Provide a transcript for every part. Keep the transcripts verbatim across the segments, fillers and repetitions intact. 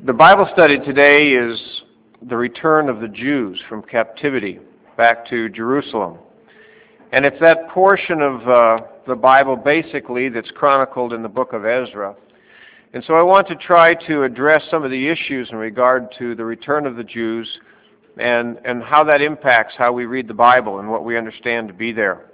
The Bible study today is the return of the Jews from captivity back to Jerusalem. And it's that portion of uh, the Bible basically that's chronicled in the book of Ezra. And so I want to try to address some of the issues in regard to the return of the Jews and, and how that impacts how we read the Bible and what we understand to be there.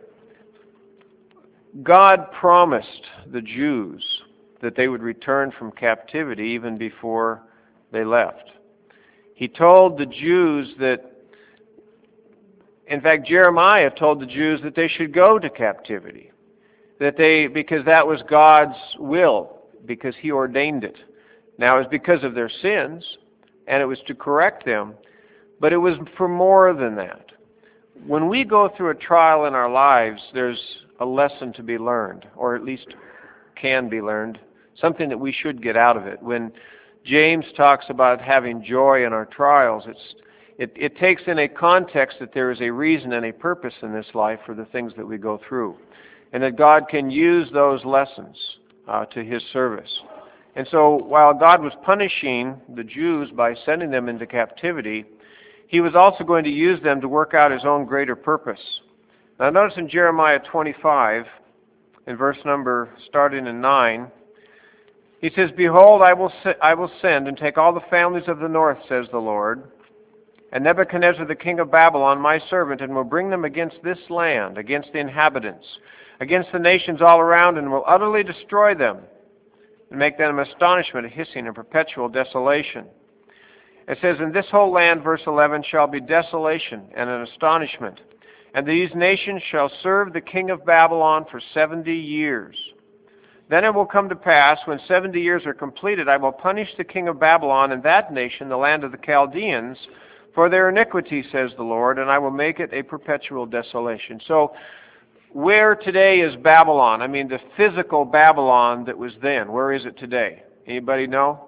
God promised the Jews that they would return from captivity even before they left. He told the Jews that, in fact, Jeremiah told the Jews that they should go to captivity, that they, because that was God's will, because He ordained it. Now, it was because of their sins, and it was to correct them, but it was for more than that. When we go through a trial in our lives, there's a lesson to be learned, or at least can be learned, something that we should get out of it. When James talks about having joy in our trials, it's, it, it takes in a context that there is a reason and a purpose in this life for the things that we go through, and that God can use those lessons uh, to His service. And so while God was punishing the Jews by sending them into captivity, He was also going to use them to work out His own greater purpose. Now notice in Jeremiah twenty-five, in verse number starting in nine, He says, "Behold, I will I will send and take all the families of the north, says the Lord, and Nebuchadnezzar the king of Babylon, my servant, and will bring them against this land, against the inhabitants, against the nations all around, and will utterly destroy them, and make them an astonishment, a hissing, and perpetual desolation." It says, "In this whole land," verse eleven, "shall be desolation and an astonishment, and these nations shall serve the king of Babylon for seventy years. Then it will come to pass, when seventy years are completed, I will punish the king of Babylon and that nation, the land of the Chaldeans, for their iniquity, says the Lord, and I will make it a perpetual desolation." So, where today is Babylon? I mean, the physical Babylon that was then. Where is it today? Anybody know?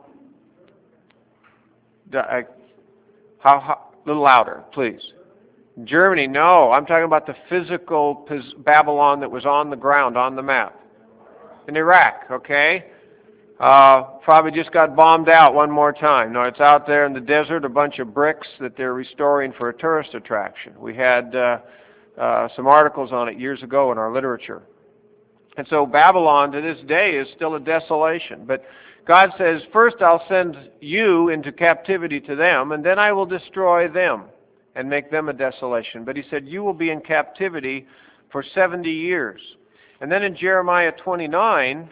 A how, how, little louder, please. Germany? No, I'm talking about the physical Babylon that was on the ground, on the map. In Iraq, okay? Uh, probably just got bombed out one more time. No, it's out there in the desert, a bunch of bricks that they're restoring for a tourist attraction. We had uh, uh, some articles on it years ago in our literature. And so Babylon to this day is still a desolation. But God says, first I'll send you into captivity to them, and then I will destroy them and make them a desolation. But He said, you will be in captivity for seventy years. And then in Jeremiah twenty-nine,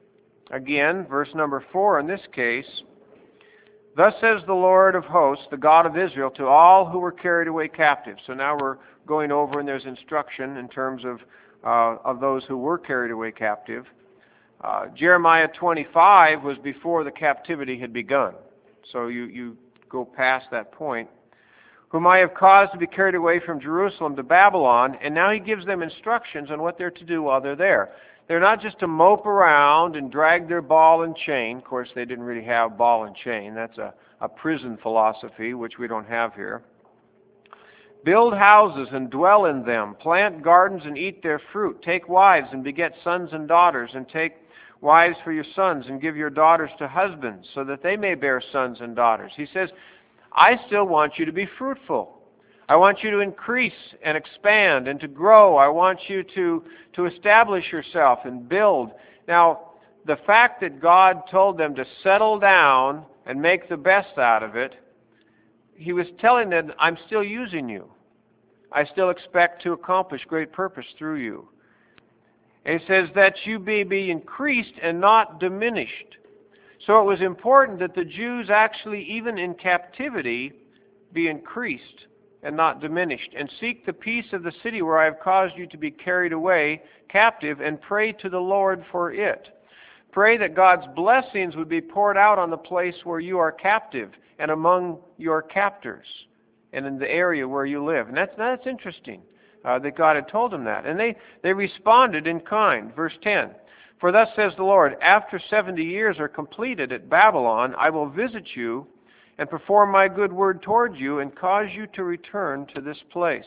again, verse number four in this case, "Thus says the Lord of hosts, the God of Israel, to all who were carried away captive." So now we're going over and there's instruction in terms of, uh, of those who were carried away captive. Uh, Jeremiah twenty-five was before the captivity had begun. So you, you go past that point. "Whom I have caused to be carried away from Jerusalem to Babylon," and now He gives them instructions on what they're to do while they're there. They're not just to mope around and drag their ball and chain. Of course, they didn't really have ball and chain. That's a, a prison philosophy, which we don't have here. "Build houses and dwell in them. Plant gardens and eat their fruit. Take wives and beget sons and daughters, and take wives for your sons and give your daughters to husbands, so that they may bear sons and daughters." He says, I still want you to be fruitful. I want you to increase and expand and to grow. I want you to, to establish yourself and build. Now, the fact that God told them to settle down and make the best out of it, He was telling them, I'm still using you. I still expect to accomplish great purpose through you. And He says that you may be increased and not diminished. So it was important that the Jews actually, even in captivity, be increased and not diminished, and seek the peace of the city where I have caused you to be carried away captive, and pray to the Lord for it. Pray that God's blessings would be poured out on the place where you are captive and among your captors and in the area where you live. And that's, that's interesting uh, that God had told them that. And they, they responded in kind. Verse ten. "For thus says the Lord, after seventy years are completed at Babylon, I will visit you and perform my good word toward you and cause you to return to this place."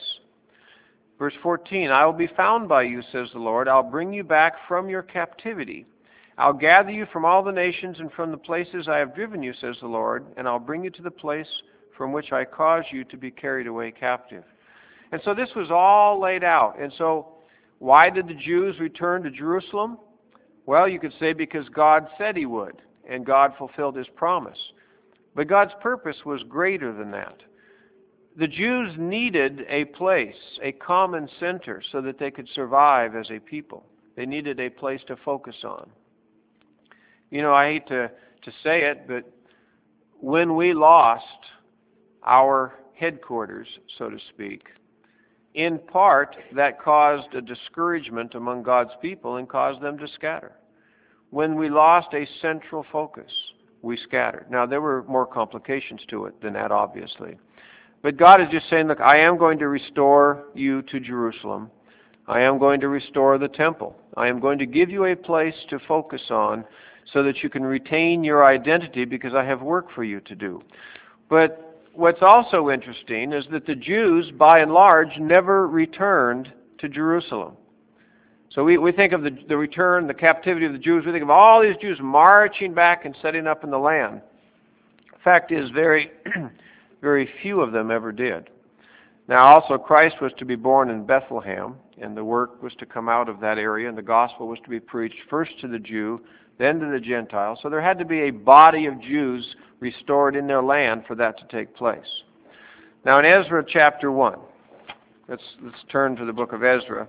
Verse fourteen, "I will be found by you, says the Lord. I'll bring you back from your captivity, I'll gather you from all the nations and from the places I have driven you, says the Lord, and I'll bring you to the place from which I caused you to be carried away captive. And so this was all laid out. And so why did the Jews return to Jerusalem? Well, you could say because God said He would, and God fulfilled His promise. But God's purpose was greater than that. The Jews needed a place, a common center, so that they could survive as a people. They needed a place to focus on. You know, I hate to, to say it, but when we lost our headquarters, so to speak, in part that caused a discouragement among God's people and caused them to scatter. When we lost a central focus, we scattered. Now, there were more complications to it than that, obviously. But God is just saying, look, I am going to restore you to Jerusalem. I am going to restore the temple. I am going to give you a place to focus on so that you can retain your identity because I have work for you to do. But what's also interesting is that the Jews, by and large, never returned to Jerusalem. So we, we think of the, the return, the captivity of the Jews. We think of all these Jews marching back and setting up in the land. The fact is, very, very few of them ever did. Now, also, Christ was to be born in Bethlehem, and the work was to come out of that area, and the gospel was to be preached first to the Jew, then to the Gentiles. So there had to be a body of Jews restored in their land for that to take place. Now, in Ezra chapter one, let's, let's turn to the book of Ezra.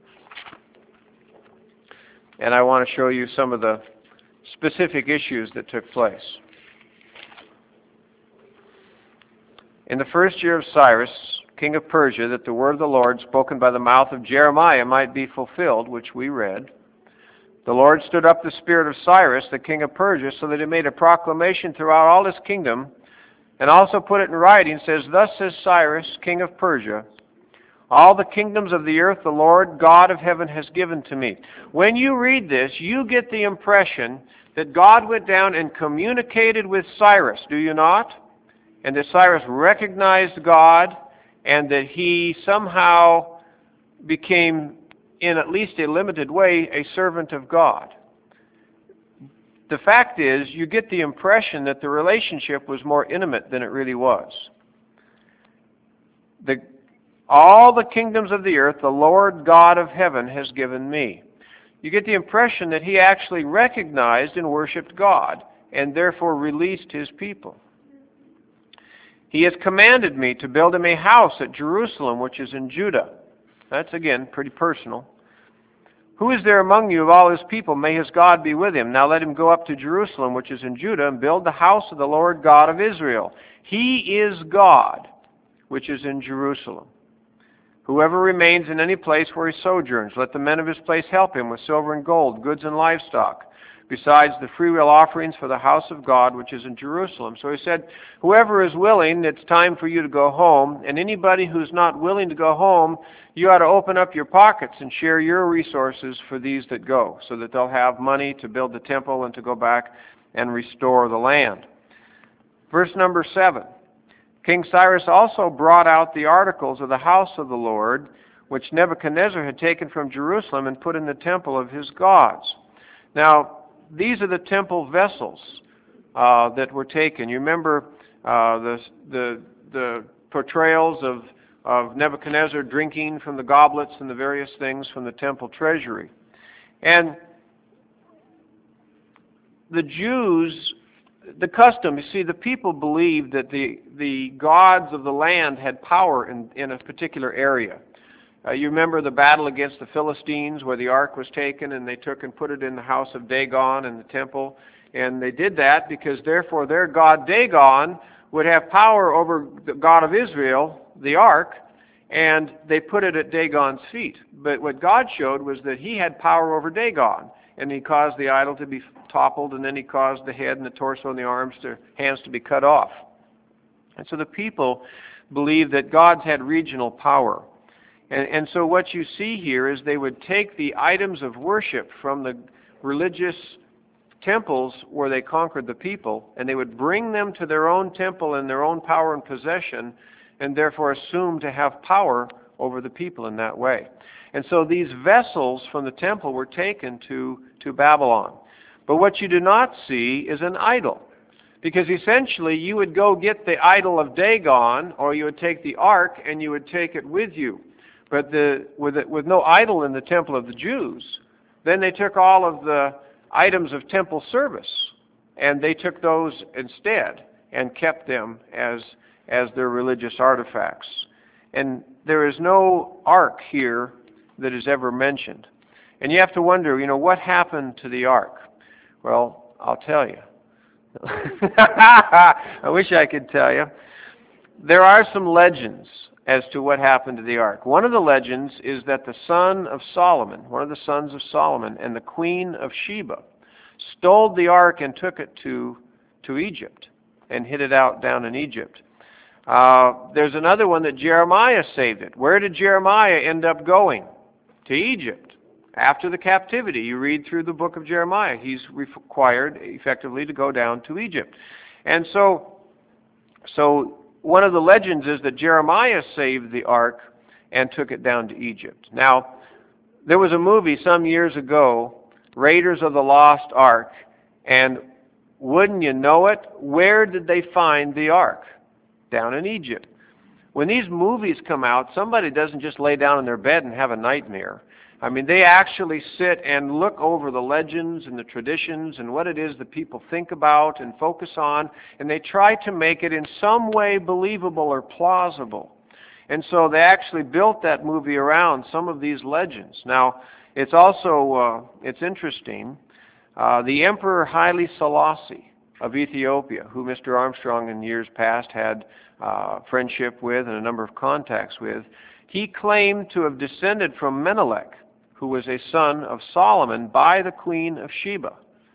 And I want to show you some of the specific issues that took place. In the first year of Cyrus, king of Persia, that the word of the Lord spoken by the mouth of Jeremiah might be fulfilled, which we read, the Lord stood up the spirit of Cyrus, the king of Persia, so that he made a proclamation throughout all his kingdom, and also put it in writing, says, Thus says Cyrus, king of Persia, all the kingdoms of the earth the Lord God of heaven has given to me. When you read this, you get the impression that God went down and communicated with Cyrus, do you not? And that Cyrus recognized God, and that he somehow became, in at least a limited way, a servant of God. The fact is, you get the impression that the relationship was more intimate than it really was. The, all the kingdoms of the earth, the Lord God of heaven has given me. You get the impression that he actually recognized and worshipped God, and therefore released his people. He has commanded me to build him a house at Jerusalem, which is in Judah. That's, again, pretty personal. Who is there among you of all his people? May his God be with him. Now let him go up to Jerusalem, which is in Judah, and build the house of the Lord God of Israel. He is God, which is in Jerusalem. Whoever remains in any place where he sojourns, let the men of his place help him with silver and gold, goods and livestock, besides the freewill offerings for the house of God, which is in Jerusalem. So he said, whoever is willing, it's time for you to go home. And anybody who's not willing to go home, you ought to open up your pockets and share your resources for these that go, so that they'll have money to build the temple and to go back and restore the land. Verse number seven. King Cyrus also brought out the articles of the house of the Lord, which Nebuchadnezzar had taken from Jerusalem and put in the temple of his gods. Now, these are the temple vessels uh, that were taken. You remember uh, the, the, the portrayals of, of Nebuchadnezzar drinking from the goblets and the various things from the temple treasury. And the Jews, the custom, you see, the people believed that the, the gods of the land had power in, in a particular area. Uh, you remember the battle against the Philistines where the ark was taken and they took and put it in the house of Dagon in the temple. And they did that because therefore their god Dagon would have power over the God of Israel, the ark, and they put it at Dagon's feet. But what God showed was that he had power over Dagon, and he caused the idol to be toppled, and then he caused the head and the torso and the arms to, hands to be cut off. And so the people believed that gods had regional power. And, and so what you see here is they would take the items of worship from the religious temples where they conquered the people, and they would bring them to their own temple in their own power and possession, and therefore assume to have power over the people in that way. And so these vessels from the temple were taken to, to Babylon. But what you do not see is an idol. Because essentially you would go get the idol of Dagon, or you would take the ark and you would take it with you. But the, with, it, with no idol in the temple of the Jews, then they took all of the items of temple service, and they took those instead and kept them as, as their religious artifacts. And there is no ark here that is ever mentioned. And you have to wonder, you know, what happened to the ark? Well, I'll tell you. I wish I could tell you. There are some legends as to what happened to the ark. One of the legends is that the son of Solomon, one of the sons of Solomon, and the queen of Sheba stole the ark and took it to, to Egypt and hid it out down in Egypt. Uh, there's another one that Jeremiah saved it. Where did Jeremiah end up going? To Egypt. After the captivity, you read through the book of Jeremiah, he's required effectively to go down to Egypt. And so, so one of the legends is that Jeremiah saved the ark and took it down to Egypt. Now, there was a movie some years ago, Raiders of the Lost Ark, and wouldn't you know it, where did they find the ark? Down in Egypt. When these movies come out, somebody doesn't just lay down in their bed and have a nightmare. I mean, they actually sit and look over the legends and the traditions and what it is that people think about and focus on, and they try to make it in some way believable or plausible. And so they actually built that movie around some of these legends. Now, it's also, uh, it's interesting, uh, the Emperor Haile Selassie of Ethiopia, who Mister Armstrong in years past had uh, friendship with and a number of contacts with, he claimed to have descended from Menelik, who was a son of Solomon by the queen of Sheba.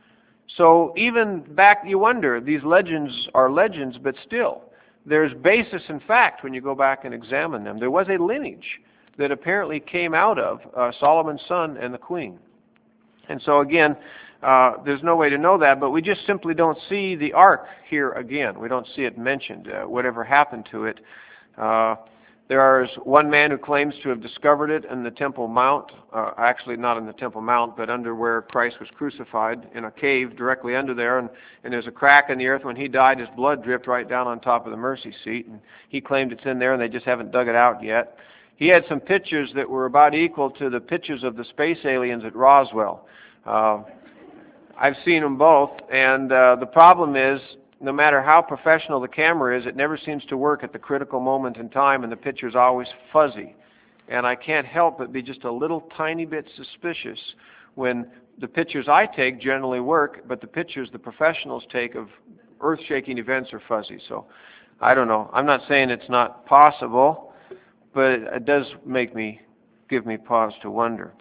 So even back, you wonder, these legends are legends, but still, there's basis in fact when you go back and examine them. There was a lineage that apparently came out of uh, Solomon's son and the queen. And so again, uh, there's no way to know that, but we just simply don't see the ark here again. We don't see it mentioned, uh, whatever happened to it. Uh, There is one man who claims to have discovered it in the Temple Mount, uh, actually not in the Temple Mount, but under where Christ was crucified, in a cave directly under there, and, and there's a crack in the earth. When he died, his blood dripped right down on top of the mercy seat, and he claimed it's in there, and they just haven't dug it out yet. He had some pictures that were about equal to the pictures of the space aliens at Roswell. Uh, I've seen them both, and uh, the problem is, no matter how professional the camera is, it never seems to work at the critical moment in time, and the picture's always fuzzy. And I can't help but be just a little tiny bit suspicious when the pictures I take generally work, but the pictures the professionals take of earth-shaking events are fuzzy. So I don't know. I'm not saying it's not possible, but it does make me, give me pause to wonder.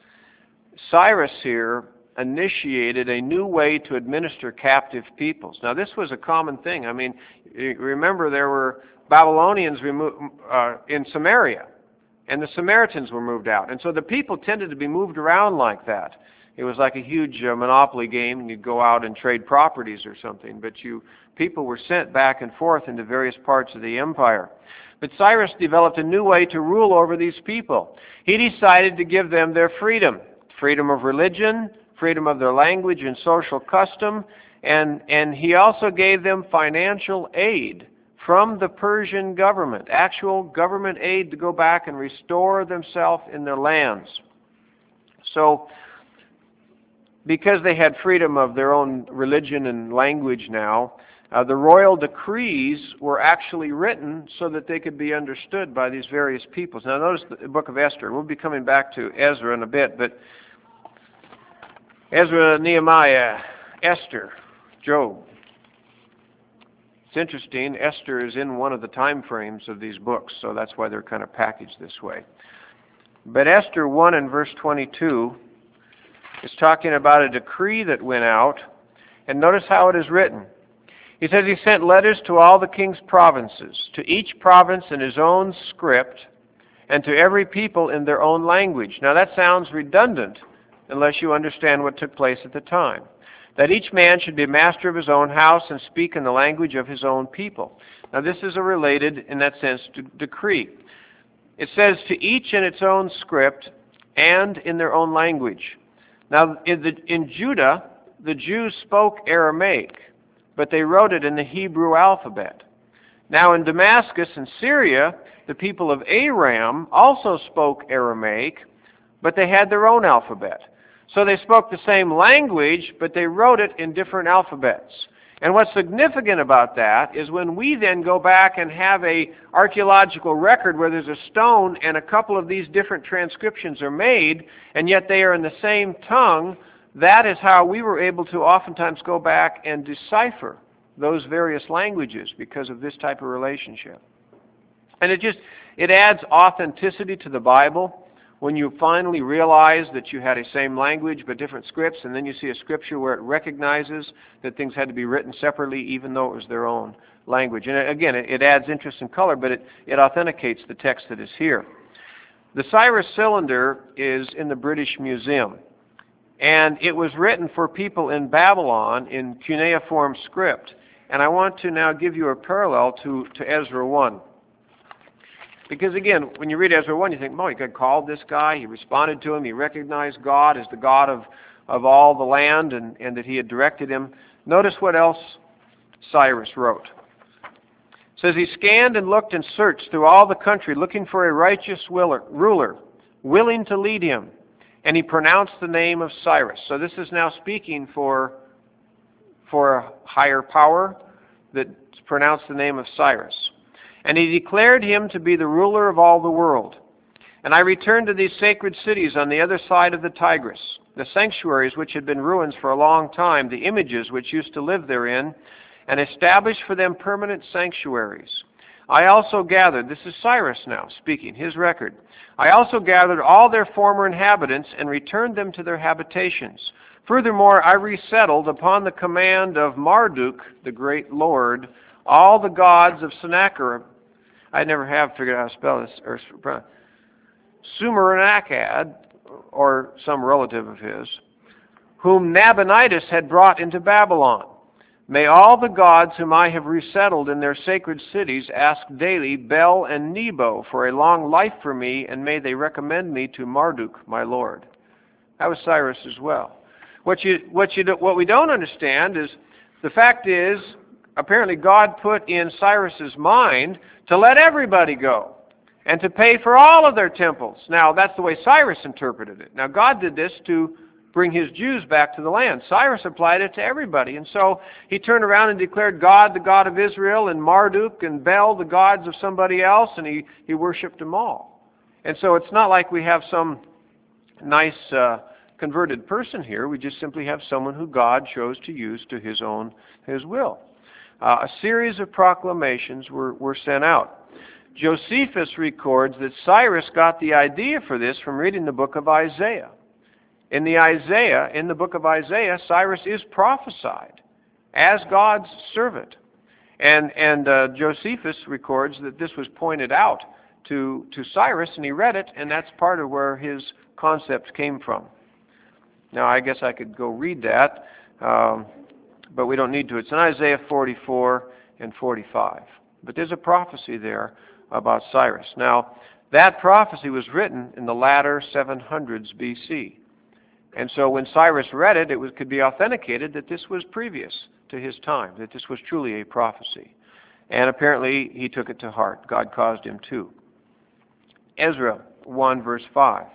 Cyrus here initiated a new way to administer captive peoples. Now, this was a common thing. I mean, remember there were Babylonians remo- uh, in Samaria, and the Samaritans were moved out. And so the people tended to be moved around like that. It was like a huge uh, monopoly game, and you'd go out and trade properties or something, but you people were sent back and forth into various parts of the empire. But Cyrus developed a new way to rule over these people. He decided to give them their freedom, freedom of religion, freedom of their language and social custom, and, and he also gave them financial aid from the Persian government, actual government aid to go back and restore themselves in their lands. So, because they had freedom of their own religion and language now, uh, the royal decrees were actually written so that they could be understood by these various peoples. Now notice the book of Esther. We'll be coming back to Ezra in a bit, but Ezra, Nehemiah, Esther, Job. It's interesting, Esther is in one of the time frames of these books, so that's why they're kind of packaged this way. But Esther one and verse twenty-two is talking about a decree that went out, and notice how it is written. He says he sent letters to all the king's provinces, to each province in his own script, and to every people in their own language. Now that sounds redundant, unless you understand what took place at the time. That each man should be master of his own house and speak in the language of his own people. Now this is a related, in that sense, to decree. It says to each in its own script and in their own language. Now in, the, in Judah, the Jews spoke Aramaic, but they wrote it in the Hebrew alphabet. Now in Damascus and Syria, the people of Aram also spoke Aramaic, but they had their own alphabet. So they spoke the same language, but they wrote it in different alphabets. And what's significant about that is when we then go back and have a archaeological record where there's a stone and a couple of these different transcriptions are made, and yet they are in the same tongue, that is how we were able to oftentimes go back and decipher those various languages because of this type of relationship. And it just, it adds authenticity to the Bible when you finally realize that you had a same language but different scripts, and then you see a scripture where it recognizes that things had to be written separately even though it was their own language. And again, it adds interest and color, but it, it authenticates the text that is here. The Cyrus Cylinder is in the British Museum, and it was written for people in Babylon in cuneiform script. And I want to now give you a parallel to, to Ezra one. Because again, when you read Ezra one, you think, oh, God called this guy, he responded to him, he recognized God as the God of, of all the land, and, and that he had directed him. Notice what else Cyrus wrote. It says, he scanned and looked and searched through all the country, looking for a righteous ruler, willing to lead him. And he pronounced the name of Cyrus. So this is now speaking for, for a higher power that pronounced the name of Cyrus. And he declared him to be the ruler of all the world. And I returned to these sacred cities on the other side of the Tigris, the sanctuaries which had been ruins for a long time, the images which used to live therein, and established for them permanent sanctuaries. I also gathered, this is Cyrus now speaking, his record. I also gathered all their former inhabitants and returned them to their habitations. Furthermore, I resettled upon the command of Marduk, the great lord, all the gods of Sennacherib. I never have figured out how to spell this, or Sumer-Nakad, or some relative of his, whom Nabonidus had brought into Babylon. May all the gods whom I have resettled in their sacred cities ask daily Bel and Nebo for a long life for me, and may they recommend me to Marduk, my lord. That was Cyrus as well. What you, what you, what we don't understand is, the fact is, apparently God put in Cyrus's mind to let everybody go and to pay for all of their temples. Now, that's the way Cyrus interpreted it. Now, God did this to bring his Jews back to the land. Cyrus applied it to everybody. And so he turned around and declared God the God of Israel, and Marduk and Bel the gods of somebody else, and he, he worshipped them all. And so it's not like we have some nice uh, converted person here. We just simply have someone who God chose to use to his own, his will. Uh, a series of proclamations were, were sent out. Josephus records that Cyrus got the idea for this from reading the book of Isaiah. In the Isaiah, in the book of Isaiah, Cyrus is prophesied as God's servant. And, and uh, Josephus records that this was pointed out to, to Cyrus, and he read it, and that's part of where his concept came from. Now, I guess I could go read that. Um, But we don't need to. It's in Isaiah forty-four and forty-five. But there's a prophecy there about Cyrus. Now, that prophecy was written in the latter seven hundreds B C. And so when Cyrus read it, it was, could be authenticated that this was previous to his time, that this was truly a prophecy. And apparently he took it to heart. God caused him to. Ezra one verse five.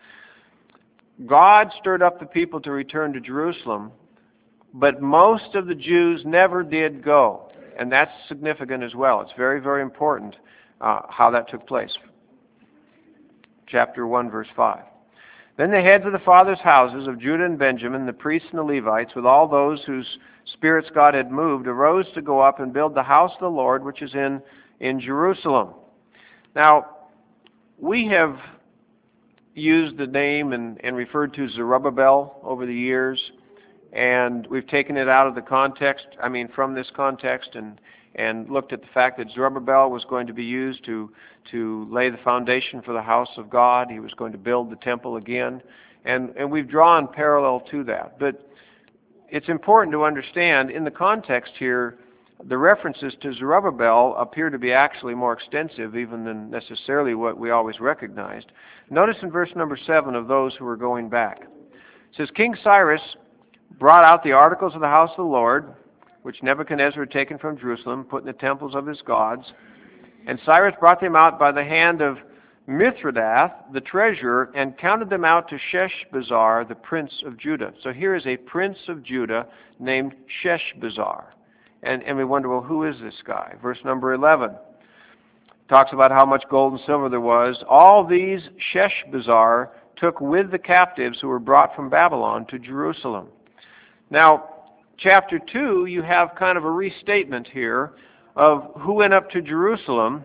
God stirred up the people to return to Jerusalem, but most of the Jews never did go. And that's significant as well. It's very, very important uh, how that took place. Chapter one, verse five. Then the heads of the fathers' houses of Judah and Benjamin, the priests and the Levites, with all those whose spirits God had moved, arose to go up and build the house of the Lord, which is in, in Jerusalem. Now, we have used the name and, and referred to Zerubbabel over the years, and we've taken it out of the context, I mean from this context, and, and looked at the fact that Zerubbabel was going to be used to, to lay the foundation for the house of God. He was going to build the temple again, and, and we've drawn parallel to that. But it's important to understand, in the context here, the references to Zerubbabel appear to be actually more extensive even than necessarily what we always recognized. Notice in verse number seven of those who are going back. It says, King Cyrus brought out the articles of the house of the Lord, which Nebuchadnezzar had taken from Jerusalem, put in the temples of his gods. And Cyrus brought them out by the hand of Mithredath, the treasurer, and counted them out to Sheshbazzar, the prince of Judah. So here is a prince of Judah named Sheshbazzar. And, and we wonder, well, who is this guy? Verse number eleven talks about how much gold and silver there was. All these Sheshbazzar took with the captives who were brought from Babylon to Jerusalem. Now, chapter two, you have kind of a restatement here of who went up to Jerusalem,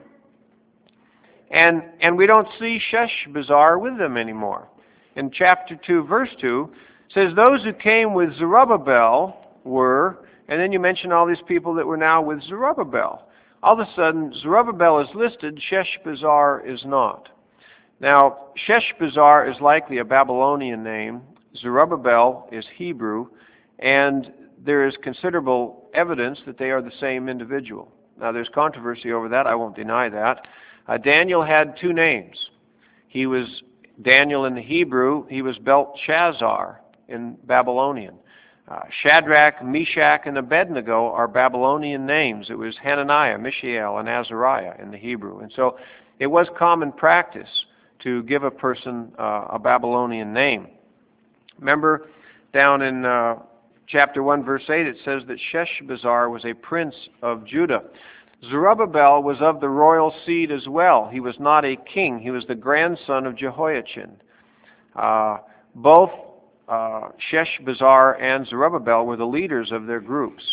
and and we don't see Sheshbazzar with them anymore. In chapter two, verse two, it says, those who came with Zerubbabel were, and then you mention all these people that were now with Zerubbabel. All of a sudden, Zerubbabel is listed, Sheshbazzar is not. Now, Sheshbazzar is likely a Babylonian name. Zerubbabel is Hebrew, and there is considerable evidence that they are the same individual. Now, there's controversy over that. I won't deny that. Uh, Daniel had two names. He was Daniel in the Hebrew. He was Belteshazzar in Babylonian. Uh, Shadrach, Meshach, and Abednego are Babylonian names. It was Hananiah, Mishael, and Azariah in the Hebrew. And so it was common practice to give a person uh, a Babylonian name. Remember down in uh, chapter one, verse eight, it says that Sheshbazzar was a prince of Judah. Zerubbabel was of the royal seed as well. He was not a king. He was the grandson of Jehoiachin. Uh, both uh, Sheshbazzar and Zerubbabel were the leaders of their groups.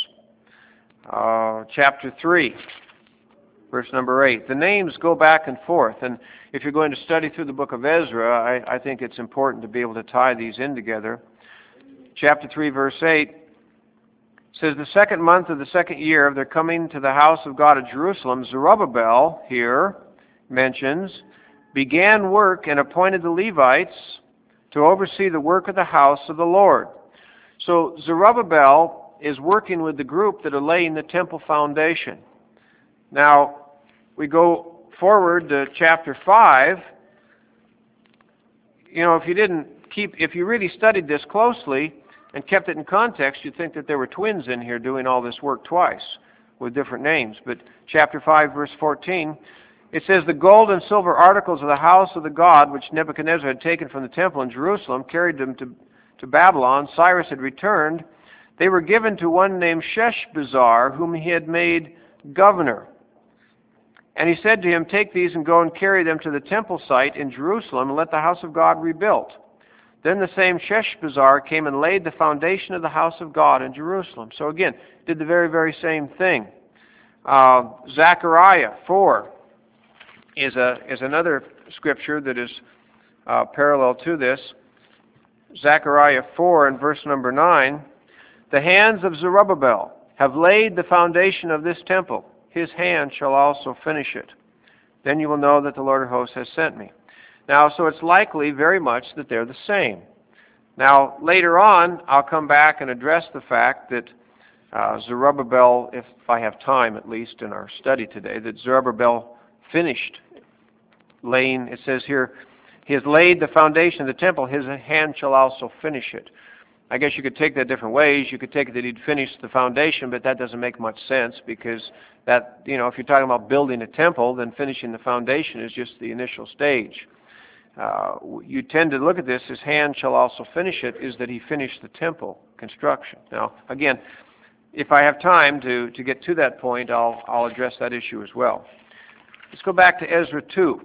Uh, chapter three, verse number eight. The names go back and forth, and if you're going to study through the book of Ezra, I, I think it's important to be able to tie these in together. Chapter three, verse eight, says, the second month of the second year of their coming to the house of God at Jerusalem, Zerubbabel, here mentions, began work and appointed the Levites to oversee the work of the house of the Lord. So Zerubbabel is working with the group that are laying the temple foundation. Now, we go forward to chapter five. You know, if you didn't keep, if you really studied this closely and kept it in context, you'd think that there were twins in here doing all this work twice with different names. But chapter five, verse fourteen, it says, the gold and silver articles of the house of the God, which Nebuchadnezzar had taken from the temple in Jerusalem, carried them to, to Babylon. Cyrus had returned. They were given to one named Sheshbazzar, whom he had made governor. And he said to him, take these and go and carry them to the temple site in Jerusalem, and let the house of God rebuilt. Then the same Sheshbazzar came and laid the foundation of the house of God in Jerusalem. So again, did the very, very same thing. Uh, Zechariah four is a is another scripture that is uh, parallel to this. Zechariah four and verse number nine, the hands of Zerubbabel have laid the foundation of this temple. His hand shall also finish it. Then you will know that the Lord of hosts has sent me. Now, so it's likely very much that they're the same. Now, later on, I'll come back and address the fact that uh, Zerubbabel, if I have time at least in our study today, that Zerubbabel finished laying, it says here, he has laid the foundation of the temple, his hand shall also finish it. I guess you could take that different ways. You could take it that he'd finished the foundation, but that doesn't make much sense because that, you know, if you're talking about building a temple, then finishing the foundation is just the initial stage. Uh, you tend to look at this, his hand shall also finish it, is that he finished the temple construction. Now, again, if I have time to, to get to that point, I'll, I'll address that issue as well. Let's go back to Ezra two.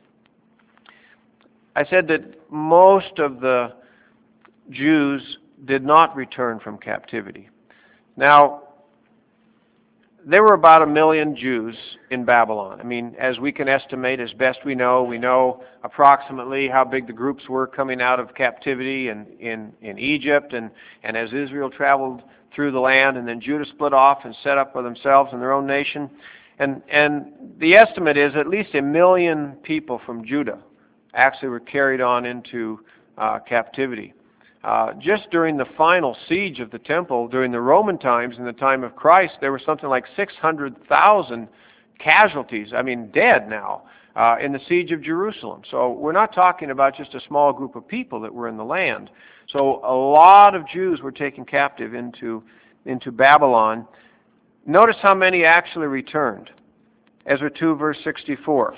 I said that most of the Jews did not return from captivity. Now, there were about a million Jews in Babylon. I mean, as we can estimate, as best we know, we know approximately how big the groups were coming out of captivity in, in, in Egypt, and, and as Israel traveled through the land, and then Judah split off and set up for themselves and their own nation. And, and the estimate is at least a million people from Judah actually were carried on into uh, captivity. Uh, just during the final siege of the temple, during the Roman times, in the time of Christ, there were something like six hundred thousand casualties, I mean dead now, uh, in the siege of Jerusalem. So we're not talking about just a small group of people that were in the land. So a lot of Jews were taken captive into, into Babylon. Notice how many actually returned. Ezra two, verse sixty-four.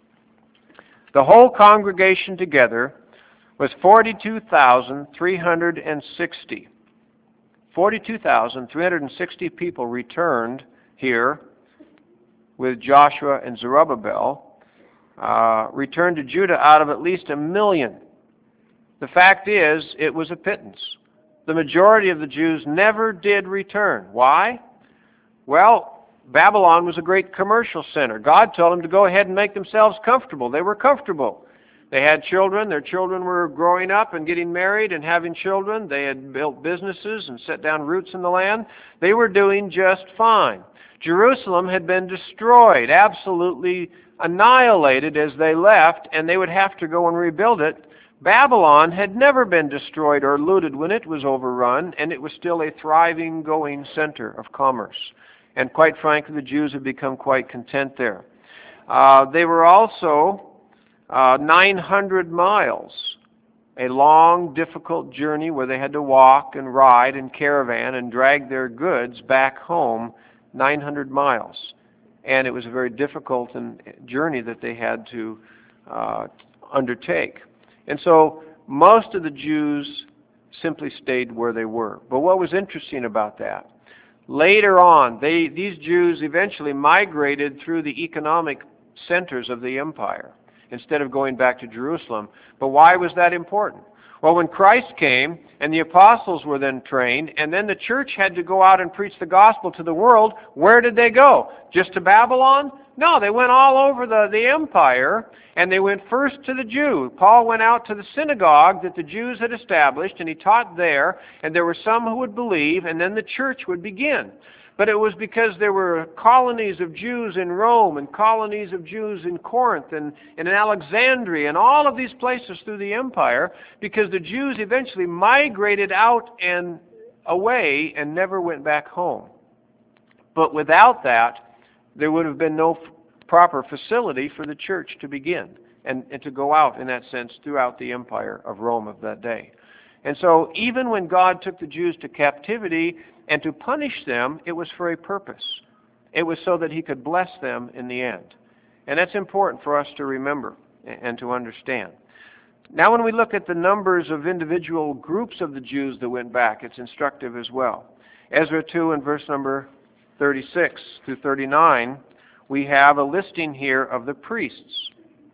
The whole congregation together was forty-two thousand three hundred sixty. forty-two thousand three hundred sixty people returned here with Joshua and Zerubbabel, uh, returned to Judah out of at least a million. The fact is, it was a pittance. The majority of the Jews never did return. Why? Well, Babylon was a great commercial center. God told them to go ahead and make themselves comfortable. They were comfortable. They had children. Their children were growing up and getting married and having children. They had built businesses and set down roots in the land. They were doing just fine. Jerusalem had been destroyed, absolutely annihilated as they left, and they would have to go and rebuild it. Babylon had never been destroyed or looted when it was overrun, and it was still a thriving, going center of commerce. And quite frankly, the Jews had become quite content there. Uh, they were also uh, nine hundred miles, a long, difficult journey where they had to walk and ride and caravan and drag their goods back home nine hundred miles. And it was a very difficult journey that they had to uh, undertake. And so most of the Jews simply stayed where they were. But what was interesting about that, later on, they, these Jews eventually migrated through the economic centers of the empire instead of going back to Jerusalem. But why was that important? Well, when Christ came and the apostles were then trained, and then the church had to go out and preach the gospel to the world, where did they go? Just to Babylon? No, they went all over the, the empire, and they went first to the Jew. Paul went out to the synagogue that the Jews had established, and he taught there, and there were some who would believe, and then the church would begin. But it was because there were colonies of Jews in Rome and colonies of Jews in Corinth and, and in Alexandria and all of these places through the empire, because the Jews eventually migrated out and away and never went back home. But without that, there would have been no f- proper facility for the church to begin and, and to go out, in that sense, throughout the empire of Rome of that day. And so even when God took the Jews to captivity and to punish them, it was for a purpose. It was so that he could bless them in the end. And that's important for us to remember and to understand. Now when we look at the numbers of individual groups of the Jews that went back, it's instructive as well. Ezra two and verse number thirty-six through thirty-nine, we have a listing here of the priests.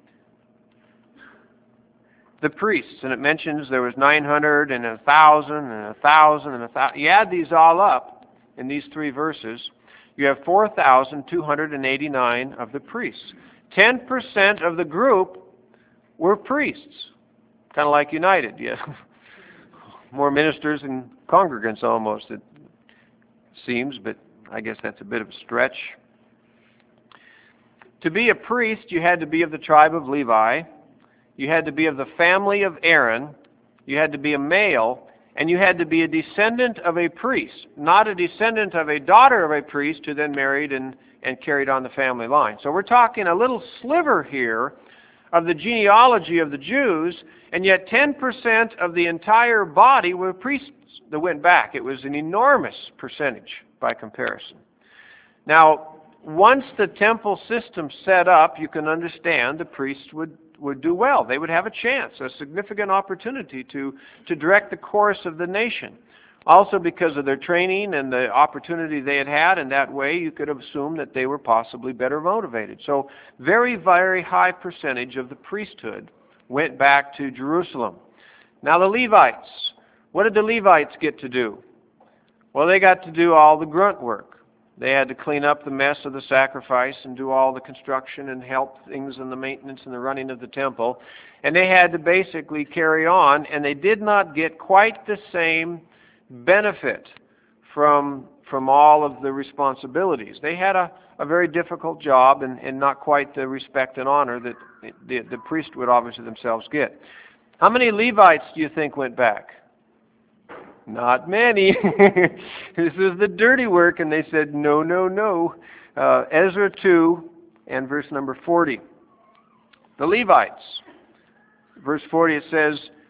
The priests, and it mentions there was nine hundred and a thousand and a thousand and a thousand. You add these all up in these three verses, you have four thousand two hundred eighty-nine of the priests. ten percent of the group were priests. Kind of like United, yeah. More ministers and congregants almost, it seems, but I guess that's a bit of a stretch. To be a priest, you had to be of the tribe of Levi. You had to be of the family of Aaron, you had to be a male, and you had to be a descendant of a priest, not a descendant of a daughter of a priest who then married and, and carried on the family line. So we're talking a little sliver here of the genealogy of the Jews, and yet ten percent of the entire body were priests that went back. It was an enormous percentage by comparison. Now, once the temple system set up, you can understand the priests would would do well. They would have a chance, a significant opportunity to, to direct the course of the nation. Also because of their training and the opportunity they had had, in that way you could assume that they were possibly better motivated. So very, very high percentage of the priesthood went back to Jerusalem. Now the Levites, what did the Levites get to do? Well, they got to do all the grunt work. They had to clean up the mess of the sacrifice and do all the construction and help things in the maintenance and the running of the temple. And they had to basically carry on, and they did not get quite the same benefit from, from all of the responsibilities. They had a, a very difficult job and, and not quite the respect and honor that the, the priest would obviously themselves get. How many Levites do you think went back? Not many. This is the dirty work, and they said, no, no, no. Uh, Ezra two and verse number forty. The Levites, verse forty, it says,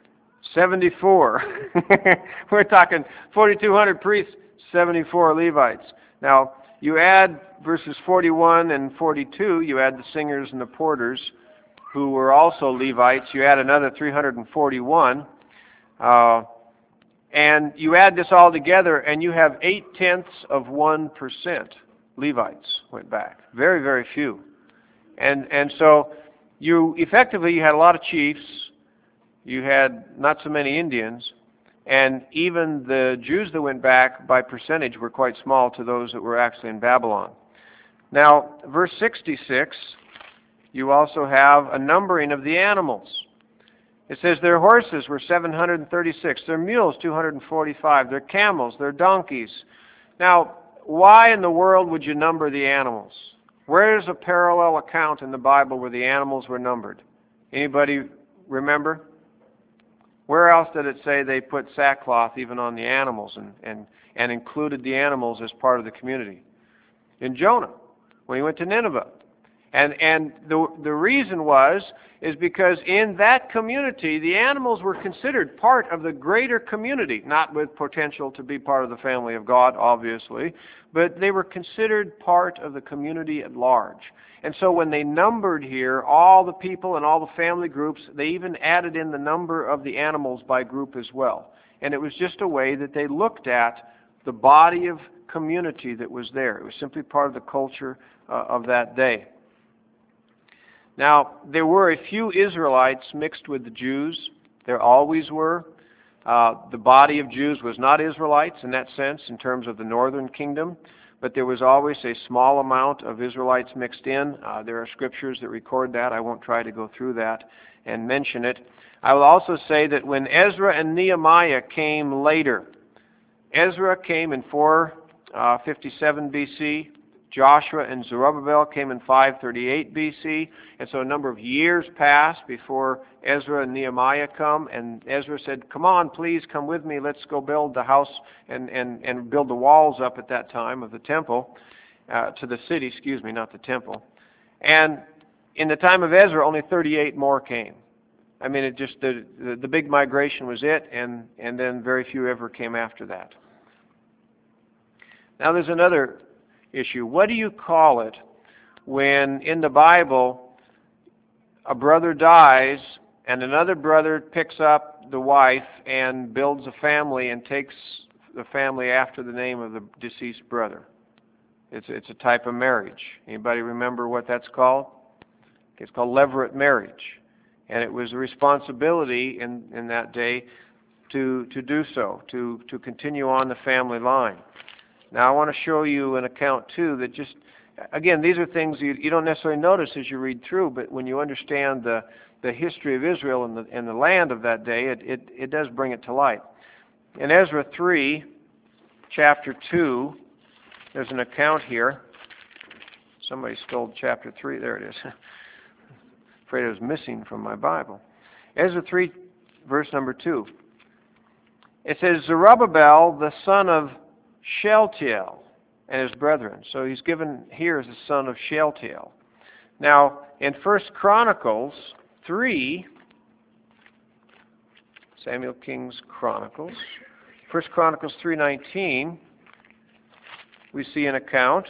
seventy-four. We're talking forty-two hundred priests, seventy-four Levites. Now, you add verses forty-one and forty-two, you add the singers and the porters, who were also Levites. You add another three hundred forty-one. Uh, and you add this all together, and you have eight-tenths of one percent Levites went back. Very, very few. And and so you effectively you had a lot of chiefs. You had not so many Indians. And even the Jews that went back by percentage were quite small to those that were actually in Babylon. Now, verse sixty-six, you also have a numbering of the animals. It says their horses were seven hundred thirty-six, their mules two hundred forty-five, their camels, their donkeys. Now, why in the world would you number the animals? Where's a parallel account in the Bible where the animals were numbered? Anybody remember? Where else did it say they put sackcloth even on the animals and, and, and included the animals as part of the community? In Jonah, when he went to Nineveh. And and the the reason was is because in that community the animals were considered part of the greater community, not with potential to be part of the family of God, obviously, but they were considered part of the community at large. And so when they numbered here all the people and all the family groups, they even added in the number of the animals by group as well. And it was just a way that they looked at the body of community that was there. It was simply part of the culture uh, of that day. Now, there were a few Israelites mixed with the Jews. There always were. Uh, the body of Jews was not Israelites in that sense, in terms of the northern kingdom, but there was always a small amount of Israelites mixed in. Uh, there are scriptures that record that. I won't try to go through that and mention it. I will also say that when Ezra and Nehemiah came later, Ezra came in four fifty-seven B C, Joshua and Zerubbabel came in five thirty-eight B C, and so a number of years passed before Ezra and Nehemiah come, and Ezra said, come on, please come with me, let's go build the house and, and, and build the walls up at that time of the temple, uh, to the city, excuse me, not the temple. And in the time of Ezra, only thirty-eight more came. I mean, it just, the, the, the big migration was it, and, and then very few ever came after that. Now there's another issue. What do you call it when in the Bible a brother dies and another brother picks up the wife and builds a family and takes the family after the name of the deceased brother? It's, it's a type of marriage. Anybody remember what that's called? It's called levirate marriage. And it was a responsibility in, in that day to, to do so, to, to continue on the family line. Now, I want to show you an account, too, that just, again, these are things you, you don't necessarily notice as you read through, but when you understand the, the history of Israel and the, and the land of that day, it, it, it does bring it to light. In Ezra three, chapter two, there's an account here. Somebody stole chapter three. There it is. Afraid it was missing from my Bible. Ezra three, verse number two. It says, Zerubbabel, the son of Shealtiel and his brethren. So he's given here as the son of Shealtiel. Now, in First Chronicles three, Samuel King's Chronicles, First Chronicles three nineteen, we see an account.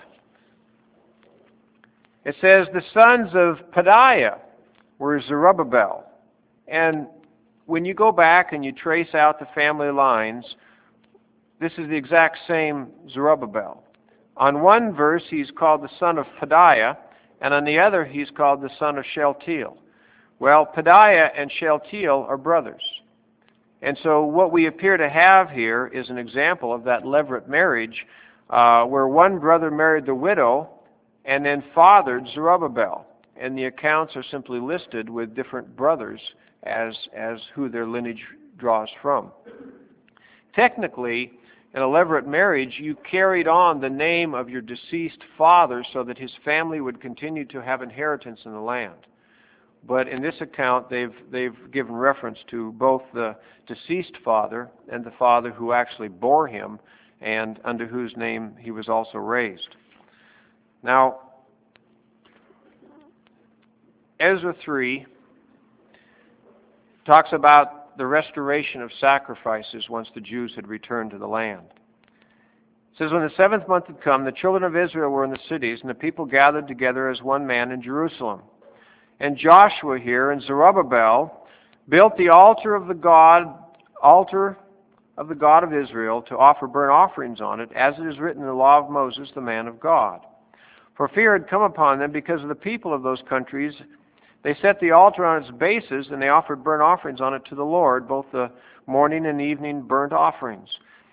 It says, the sons of Pedaiah were Zerubbabel. And when you go back and you trace out the family lines, this is the exact same Zerubbabel. On one verse, he's called the son of Pedaiah, and on the other, he's called the son of Shealtiel. Well, Pedaiah and Shealtiel are brothers. And so what we appear to have here is an example of that levirate marriage, uh, where one brother married the widow and then fathered Zerubbabel. And the accounts are simply listed with different brothers as, as who their lineage draws from. Technically, in a levirate marriage, you carried on the name of your deceased father so that his family would continue to have inheritance in the land. But in this account, they've, they've given reference to both the deceased father and the father who actually bore him and under whose name he was also raised. Now, Ezra three talks about about the restoration of sacrifices once the Jews had returned to the land. It says, when the seventh month had come, the children of Israel were in the cities, and the people gathered together as one man in Jerusalem. And Joshua here and Zerubbabel built the altar of the God, altar of the God of Israel, to offer burnt offerings on it, as it is written in the law of Moses, the man of God. For fear had come upon them because of the people of those countries. They set the altar on its bases, and they offered burnt offerings on it to the Lord, both the morning and evening burnt offerings.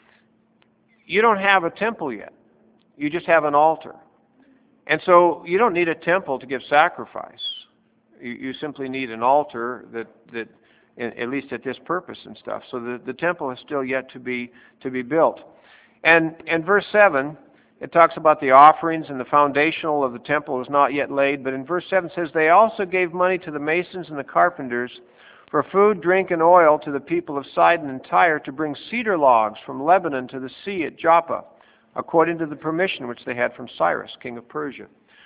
You don't have a temple yet. You just have an altar. And so you don't need a temple to give sacrifice. You, you simply need an altar that, that at least at this purpose and stuff. So the, the temple is still yet to be to be built. And in verse seven, it talks about the offerings, and the foundational of the temple is not yet laid. But in verse seven it says, they also gave money to the masons and the carpenters for food, drink, and oil to the people of Sidon and Tyre, to bring cedar logs from Lebanon to the sea at Joppa, according to the permission which they had from Cyrus, king of Persia.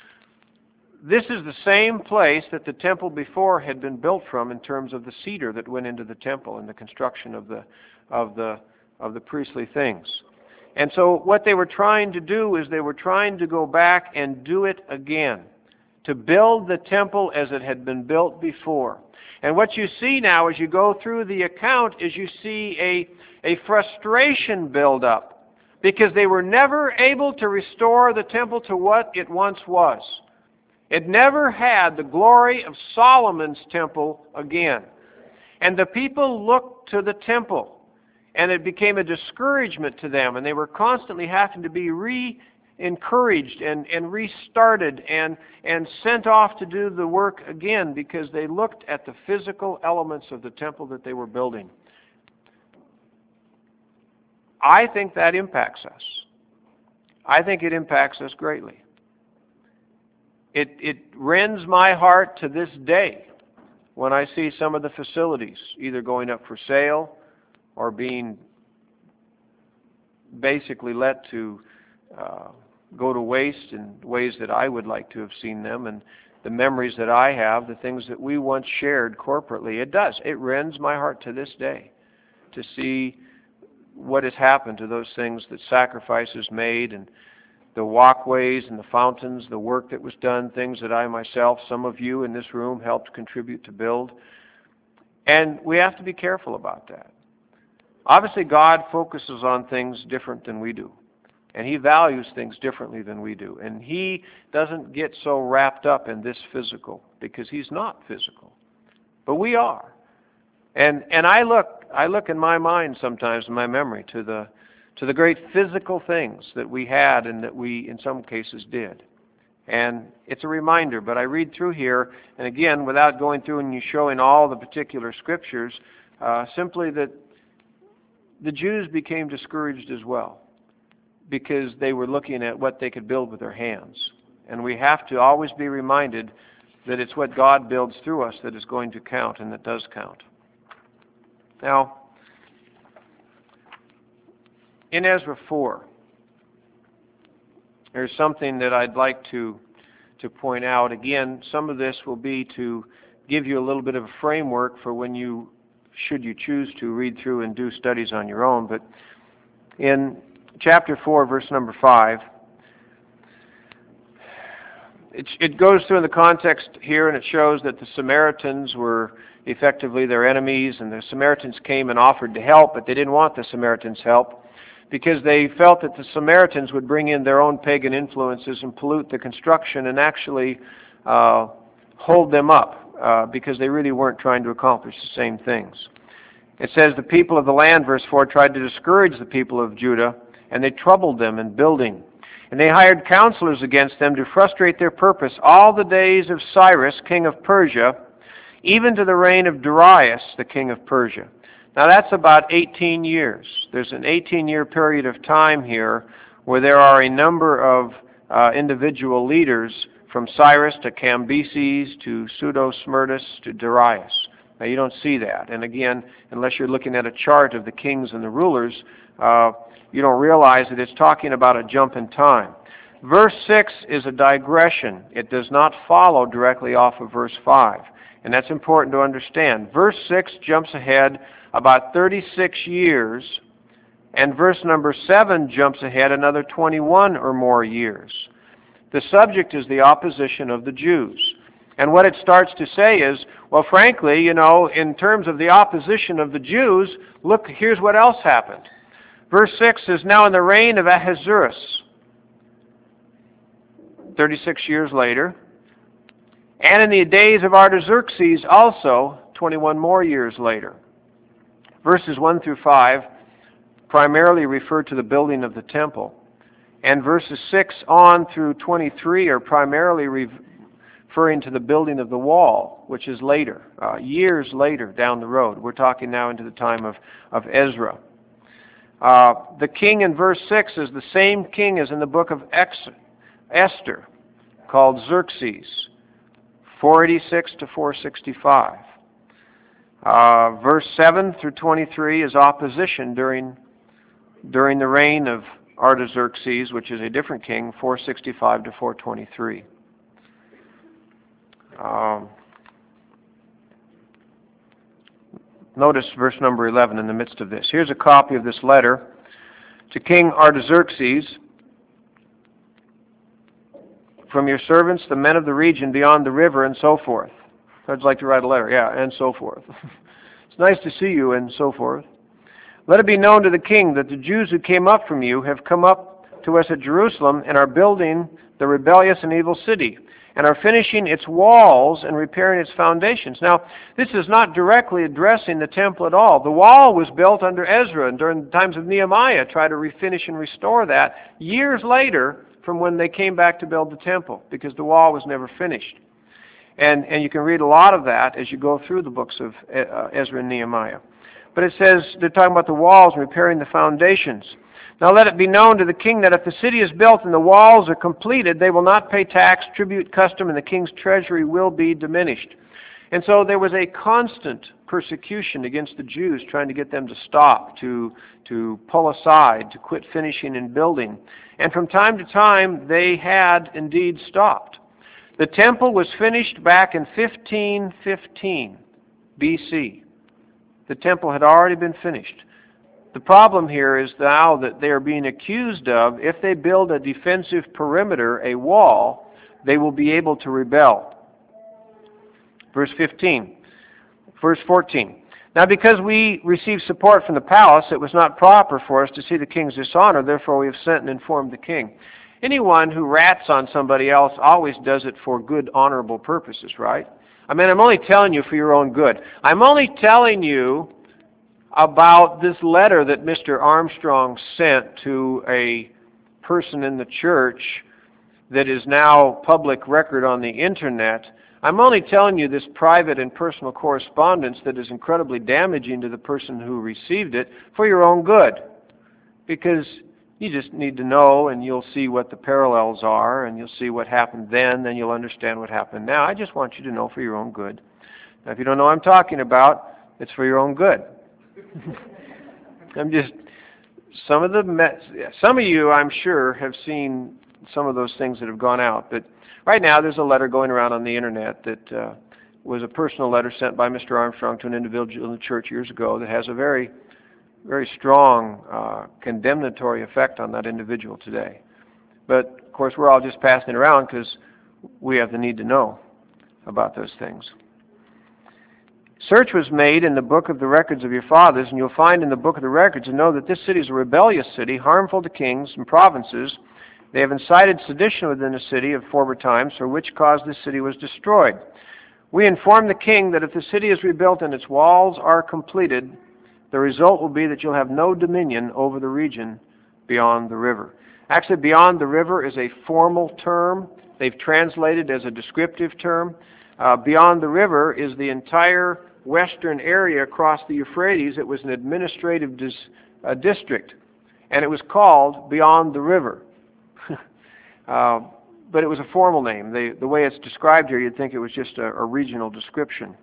This is the same place that the temple before had been built from, in terms of the cedar that went into the temple and the construction of the of the of the priestly things. And so what they were trying to do is they were trying to go back and do it again, to build the temple as it had been built before. And what you see now as you go through the account is you see a, a frustration build up, because they were never able to restore the temple to what it once was. It never had the glory of Solomon's temple again. And the people looked to the temple, and it became a discouragement to them, and they were constantly having to be re-encouraged and, and restarted and, and sent off to do the work again, because they looked at the physical elements of the temple that they were building. I think that impacts us. I think it impacts us greatly. It, it rends my heart to this day when I see some of the facilities either going up for sale or being basically let to uh, go to waste in ways that I would like to have seen them, and the memories that I have, the things that we once shared corporately. It does. It rends my heart to this day to see what has happened to those things, that sacrifices made, and the walkways and the fountains, the work that was done, things that I myself, some of you in this room, helped contribute to build. And we have to be careful about that. Obviously, God focuses on things different than we do. And He values things differently than we do. And He doesn't get so wrapped up in this physical, because He's not physical. But we are. And and I look I look in my mind sometimes, in my memory, to the to the great physical things that we had and that we, in some cases, did. And it's a reminder, but I read through here, and again, without going through and you showing all the particular scriptures, uh, simply that the Jews became discouraged as well, because they were looking at what they could build with their hands. And we have to always be reminded that it's what God builds through us that is going to count, and that does count. Now, in Ezra four, there's something that I'd like to, to point out. Again, some of this will be to give you a little bit of a framework for when you, should you choose to, read through and do studies on your own. But in chapter four, verse number five, it, it goes through in the context here, and it shows that the Samaritans were effectively their enemies, and the Samaritans came and offered to help, but they didn't want the Samaritans' help, because they felt that the Samaritans would bring in their own pagan influences and pollute the construction and actually uh, hold them up, uh, because they really weren't trying to accomplish the same things. It says the people of the land, verse four, tried to discourage the people of Judah, and they troubled them in building. And they hired counselors against them to frustrate their purpose all the days of Cyrus, king of Persia, even to the reign of Darius, the king of Persia. Now that's about eighteen years. There's an eighteen-year period of time here where there are a number of uh, individual leaders, from Cyrus to Cambyses to Pseudo-Smyrtus to Darius. Now you don't see that. And again, unless you're looking at a chart of the kings and the rulers, uh, you don't realize that it's talking about a jump in time. Verse six is a digression. It does not follow directly off of verse five. And that's important to understand. Verse six jumps ahead about thirty-six years, and verse number seven jumps ahead another twenty-one or more years. The subject is the opposition of the Jews. And what it starts to say is, well, frankly, you know, in terms of the opposition of the Jews, look, here's what else happened. Verse six says, now in the reign of Ahasuerus, thirty-six years later, and in the days of Artaxerxes also, twenty-one more years later. Verses one through five primarily refer to the building of the temple, and verses six on through twenty-three are primarily referring to the building of the wall, which is later, uh, years later down the road. We're talking now into the time of, of Ezra. Uh, the king in verse six is the same king as in the book of Esther, called Xerxes, four eighty-six to four sixty-five. Uh, verse seven through twenty-three is opposition during, during the reign of Artaxerxes, which is a different king, four sixty-five to four twenty-three. Um, notice verse number eleven in the midst of this. Here's a copy of this letter to King Artaxerxes from your servants, the men of the region beyond the river, and so forth. I'd like to write a letter, yeah, and so forth. It's nice to see you, and so forth. Let it be known to the king that the Jews who came up from you have come up to us at Jerusalem and are building the rebellious and evil city, and are finishing its walls and repairing its foundations. Now, this is not directly addressing the temple at all. The wall was built under Ezra, and during the times of Nehemiah, tried to refinish and restore that years later from when they came back to build the temple, because the wall was never finished. And, and you can read a lot of that as you go through the books of uh, Ezra and Nehemiah. But it says, they're talking about the walls and repairing the foundations. Now let it be known to the king that if the city is built and the walls are completed, they will not pay tax, tribute, custom, and the king's treasury will be diminished. And so there was a constant persecution against the Jews, trying to get them to stop, to, to pull aside, to quit finishing and building. And from time to time, they had indeed stopped. The temple was finished back in fifteen fifteen B C. The temple had already been finished. The problem here is now that they are being accused of, if they build a defensive perimeter, a wall, they will be able to rebel. Verse fifteen. Verse fourteen. Now because we received support from the palace, it was not proper for us to see the king's dishonor, therefore we have sent and informed the king. Anyone who rats on somebody else always does it for good, honorable purposes, right? I mean, I'm only telling you for your own good. I'm only telling you about this letter that Mister Armstrong sent to a person in the church that is now public record on the internet. I'm only telling you this private and personal correspondence that is incredibly damaging to the person who received it for your own good. Because you just need to know, and you'll see what the parallels are, and you'll see what happened then, then you'll understand what happened now. I just want you to know for your own good. Now, if you don't know what I'm talking about, it's for your own good. I'm just, some of the, some of you, I'm sure, have seen some of those things that have gone out, but right now there's a letter going around on the internet that uh, was a personal letter sent by Mister Armstrong to an individual in the church years ago that has a very very strong uh, condemnatory effect on that individual today. But, of course, we're all just passing it around because we have the need to know about those things. Search was made in the book of the records of your fathers, and you'll find in the book of the records and know that this city is a rebellious city, harmful to kings and provinces. They have incited sedition within the city of former times, for which cause this city was destroyed. We inform the king that if the city is rebuilt and its walls are completed, the result will be that you'll have no dominion over the region beyond the river. Actually, beyond the river is a formal term. They've translated as a descriptive term. Uh, beyond the river is the entire western area across the Euphrates. It was an administrative dis, uh, district, and it was called Beyond the River. uh, but it was a formal name. They, the way it's described here, you'd think it was just a, a regional description.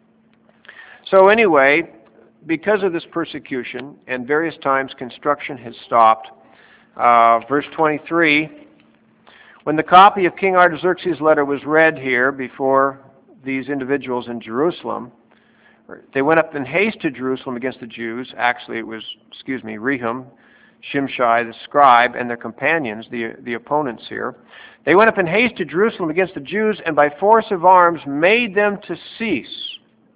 So anyway, because of this persecution, and various times construction has stopped, uh, verse twenty-three, when the copy of King Artaxerxes' letter was read here before these individuals in Jerusalem, They went up in haste to Jerusalem against the Jews. Actually, it was, excuse me, Rehum, Shimshai the scribe, and their companions, the, the opponents here. They went up in haste to Jerusalem against the Jews, and by force of arms made them to cease.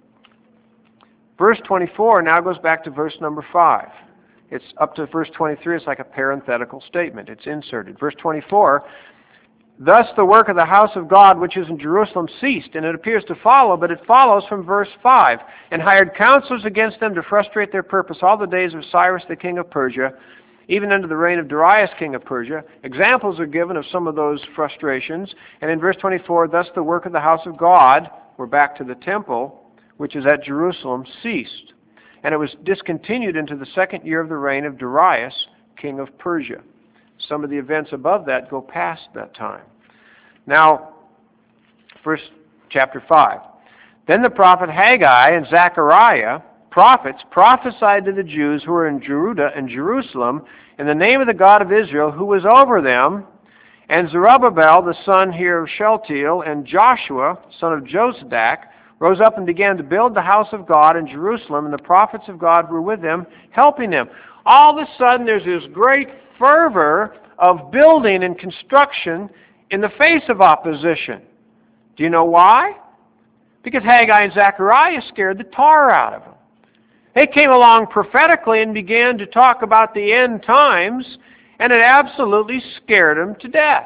Verse twenty-four now goes back to verse number five. It's up to verse twenty-three. It's like a parenthetical statement. It's inserted. Verse twenty-four, thus the work of the house of God which is in Jerusalem ceased, and it appears to follow, but it follows from verse five, and hired counselors against them to frustrate their purpose all the days of Cyrus the king of Persia, even unto the reign of Darius king of Persia. Examples are given of some of those frustrations. And in verse twenty-four, thus the work of the house of God, we're back to the temple, which is at Jerusalem, ceased. And it was discontinued into the second year of the reign of Darius king of Persia. Some of the events above that go past that time. Now, first chapter five. Then the prophet Haggai and Zechariah, prophets, prophesied to the Jews who were in Judah and Jerusalem in the name of the God of Israel, who was over them. And Zerubbabel, the son here of Shealtiel, and Joshua, son of Josadak, rose up and began to build the house of God in Jerusalem, and the prophets of God were with them, helping them. All of a sudden, there's this great fervor of building and construction in the face of opposition. Do you know why? Because Haggai and Zechariah scared the tar out of them. They came along prophetically and began to talk about the end times, and it absolutely scared them to death.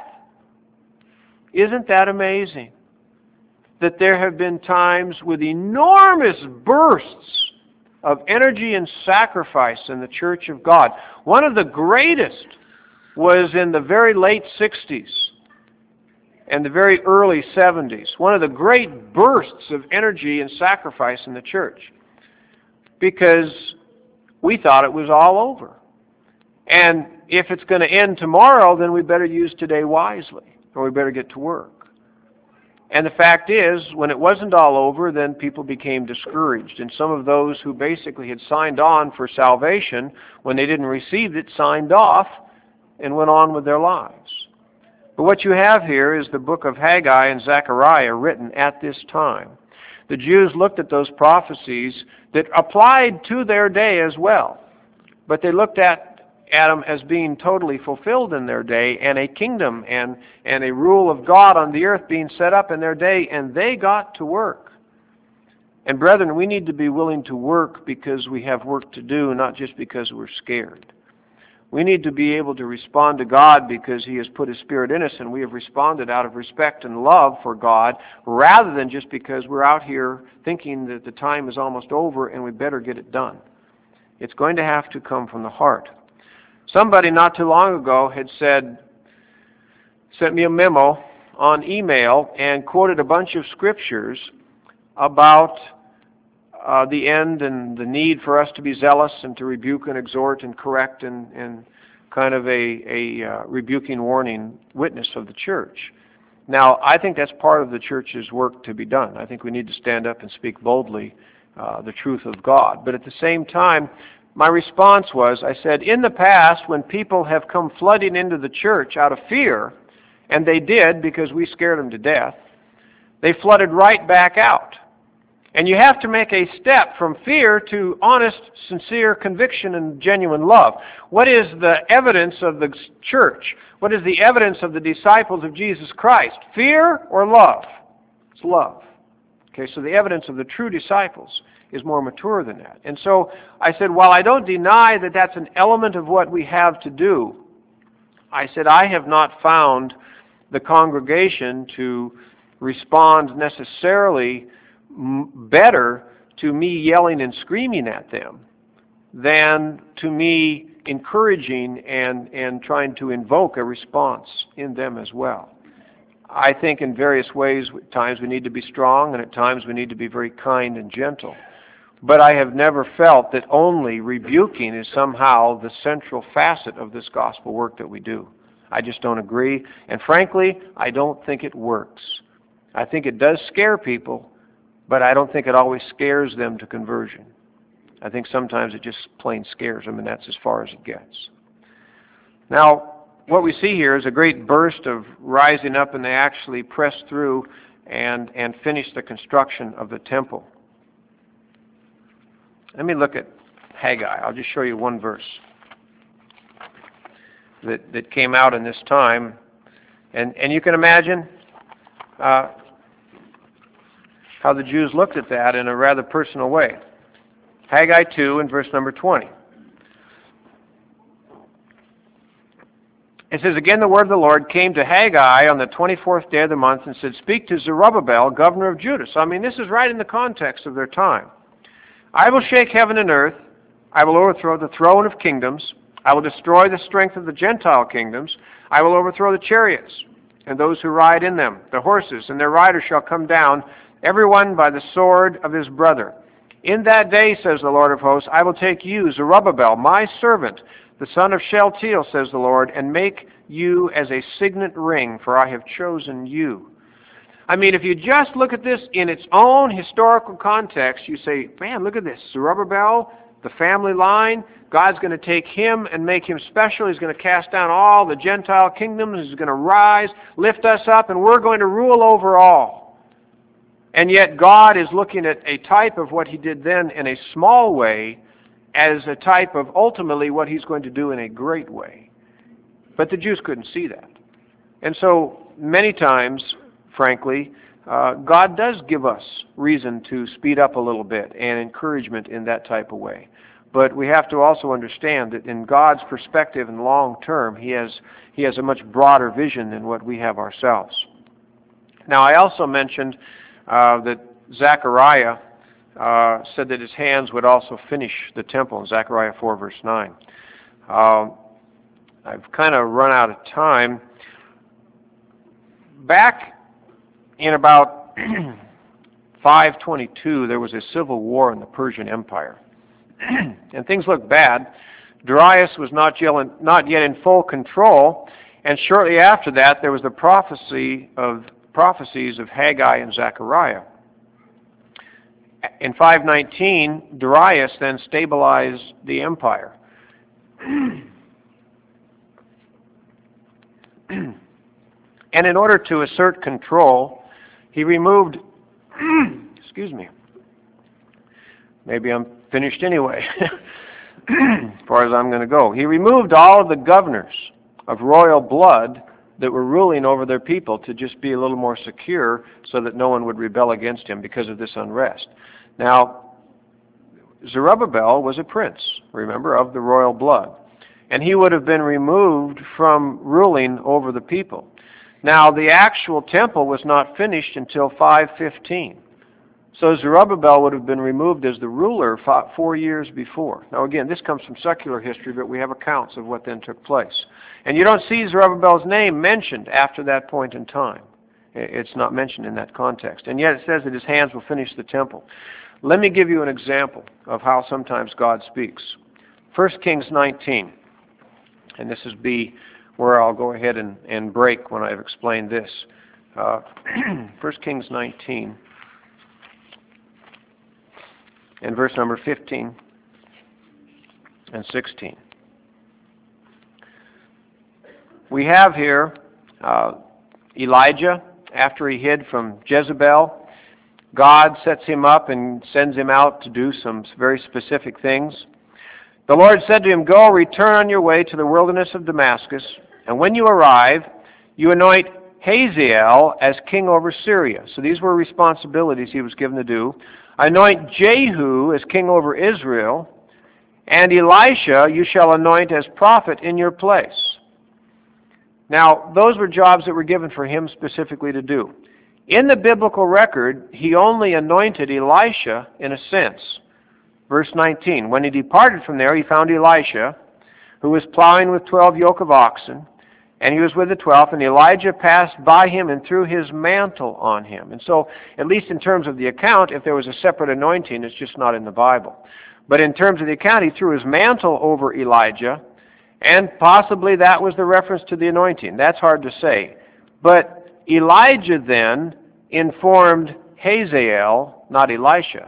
Isn't that amazing? That there have been times with enormous bursts of energy and sacrifice in the church of God. One of the greatest was in the very late sixties and the very early seventies. One of the great bursts of energy and sacrifice in the church, because we thought it was all over. And if it's going to end tomorrow, then we better use today wisely, or we better get to work. And the fact is, when it wasn't all over, then people became discouraged. And some of those who basically had signed on for salvation, when they didn't receive it, signed off and went on with their lives. But what you have here is the book of Haggai and Zechariah written at this time. The Jews looked at those prophecies that applied to their day as well. But they looked at Adam as being totally fulfilled in their day, and a kingdom and, and a rule of God on the earth being set up in their day, and they got to work. And brethren, we need to be willing to work because we have work to do, not just because we're scared. We need to be able to respond to God because He has put His Spirit in us, and we have responded out of respect and love for God, rather than just because we're out here thinking that the time is almost over and we better get it done. It's going to have to come from the heart. Somebody not too long ago had said, sent me a memo on email and quoted a bunch of scriptures about uh, the end and the need for us to be zealous and to rebuke and exhort and correct and, and kind of a, a uh, rebuking, warning witness of the church. Now, I think that's part of the church's work to be done. I think we need to stand up and speak boldly uh, the truth of God. But at the same time, my response was, I said, in the past, when people have come flooding into the church out of fear, and they did because we scared them to death, they flooded right back out. And you have to make a step from fear to honest, sincere conviction and genuine love. What is the evidence of the church? What is the evidence of the disciples of Jesus Christ? Fear or love? It's love. Okay, so the evidence of the true disciples is more mature than that. And so I said, while I don't deny that that's an element of what we have to do, I said, I have not found the congregation to respond necessarily better to me yelling and screaming at them than to me encouraging and, and trying to invoke a response in them as well. I think in various ways, at times we need to be strong, and at times we need to be very kind and gentle. But I have never felt that only rebuking is somehow the central facet of this gospel work that we do. I just don't agree. And frankly, I don't think it works. I think it does scare people, but I don't think it always scares them to conversion. I think sometimes it just plain scares them, and that's as far as it gets. Now, what we see here is a great burst of rising up, and they actually press through and, and finish the construction of the temple. Let me look at Haggai. I'll just show you one verse that, that came out in this time. And, and you can imagine uh, how the Jews looked at that in a rather personal way. Haggai two and verse number twenty. It says, "Again the word of the Lord came to Haggai on the twenty-fourth day of the month and said, Speak to Zerubbabel, governor of Judah." So, I mean, this is right in the context of their time. "I will shake heaven and earth. I will overthrow the throne of kingdoms. I will destroy the strength of the Gentile kingdoms. I will overthrow the chariots and those who ride in them. The horses and their riders shall come down, every one by the sword of his brother. In that day, says the Lord of hosts, I will take you, Zerubbabel, my servant, the son of Shealtiel, says the Lord, and make you as a signet ring, for I have chosen you." I mean, if you just look at this in its own historical context, you say, man, look at this. Zerubbabel, the family line, God's going to take him and make him special. He's going to cast down all the Gentile kingdoms. He's going to rise, lift us up, and we're going to rule over all. And yet God is looking at a type of what he did then in a small way as a type of ultimately what he's going to do in a great way. But the Jews couldn't see that. And so many times, frankly, uh, God does give us reason to speed up a little bit and encouragement in that type of way. But we have to also understand that in God's perspective and long term, he has, he has a much broader vision than what we have ourselves. Now, I also mentioned uh, that Zechariah Uh, said that his hands would also finish the temple in Zechariah four, verse nine. Uh, I've kind of run out of time. Back in about five twenty-two, there was a civil war in the Persian Empire. And things looked bad. Darius was not yet, in, not yet in full control, and shortly after that, there was the prophecy of prophecies of Haggai and Zechariah. In five nineteen, Darius then stabilized the empire. And in order to assert control, he removed, excuse me, maybe I'm finished anyway, as far as I'm going to go. He removed all of the governors of royal blood that were ruling over their people to just be a little more secure so that no one would rebel against him because of this unrest. Now, Zerubbabel was a prince, remember, of the royal blood. And he would have been removed from ruling over the people. Now, the actual temple was not finished until five fifteen. So Zerubbabel would have been removed as the ruler four years before. Now, again, this comes from secular history, but we have accounts of what then took place. And you don't see Zerubbabel's name mentioned after that point in time. It's not mentioned in that context. And yet it says that his hands will finish the temple. Let me give you an example of how sometimes God speaks. First Kings nineteen. And this is be where I'll go ahead and, and break when I've explained this. Uh, First Kings nineteen. And verse number fifteen and sixteen. We have here uh, Elijah, after he hid from Jezebel. God sets him up and sends him out to do some very specific things. The Lord said to him, "Go, return on your way to the wilderness of Damascus, and when you arrive, you anoint Hazael as king over Syria." So these were responsibilities he was given to do. "Anoint Jehu as king over Israel, and Elisha you shall anoint as prophet in your place." Now, those were jobs that were given for him specifically to do. In the biblical record, he only anointed Elisha in a sense. Verse nineteen, "When he departed from there, he found Elisha, who was plowing with twelve yoke of oxen, and he was with the twelfth, and Elijah passed by him and threw his mantle on him." And so, at least in terms of the account, if there was a separate anointing, it's just not in the Bible. But in terms of the account, he threw his mantle over Elijah, and possibly that was the reference to the anointing. That's hard to say. But Elijah then informed Hazael, not Elisha.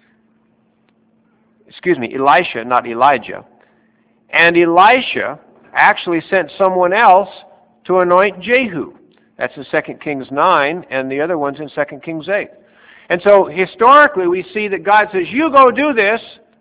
Excuse me, Elisha, not Elijah. And Elisha actually sent someone else to anoint Jehu. That's in Second Kings nine, and the other one's in Second Kings eight. And so historically we see that God says, you go do this,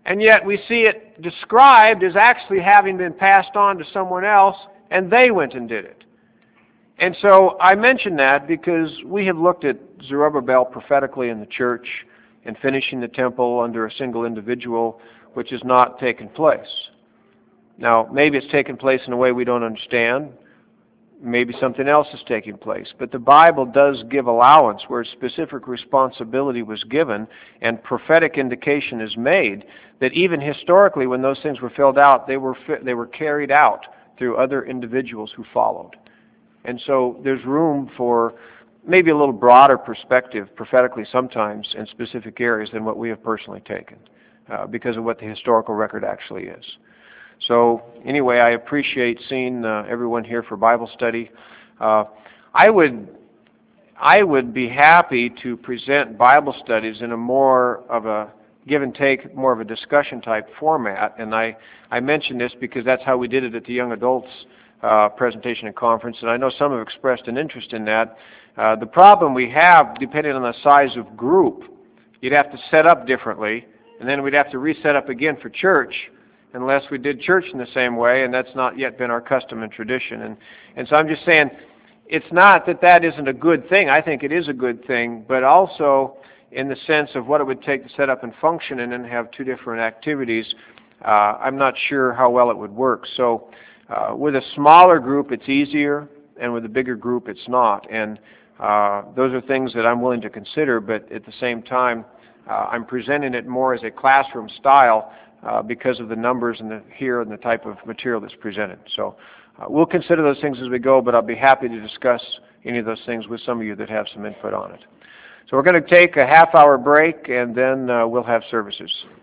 And yet we see it described as actually having been passed on to someone else, and they went and did it. And so I mention that because we have looked at Zerubbabel prophetically in the church and finishing the temple under a single individual, which has not taken place. Now, maybe it's taken place in a way we don't understand. Maybe something else is taking place. But the Bible does give allowance where specific responsibility was given and prophetic indication is made that even historically when those things were filled out, they were, they were carried out through other individuals who followed. And so there's room for maybe a little broader perspective prophetically sometimes in specific areas than what we have personally taken uh, because of what the historical record actually is. So anyway, I appreciate seeing uh, everyone here for Bible study. Uh, I would I would be happy to present Bible studies in a more of a give and take, more of a discussion type format. And I, I mention this because that's how we did it at the Young Adults uh, presentation and conference. And I know some have expressed an interest in that. Uh, the problem we have, depending on the size of group, you'd have to set up differently, and then we'd have to reset up again for church, unless we did church in the same way, and that's not yet been our custom and tradition. And, and so I'm just saying, it's not that that isn't a good thing. I think it is a good thing, but also in the sense of what it would take to set up and function and then have two different activities, uh, I'm not sure how well it would work. So uh, with a smaller group, it's easier, and with a bigger group, it's not. And uh, those are things that I'm willing to consider, but at the same time, uh, I'm presenting it more as a classroom style Uh, because of the numbers and the here and the type of material that's presented. So uh, we'll consider those things as we go, but I'll be happy to discuss any of those things with some of you that have some input on it. So we're going to take a half hour break, and then uh, we'll have services.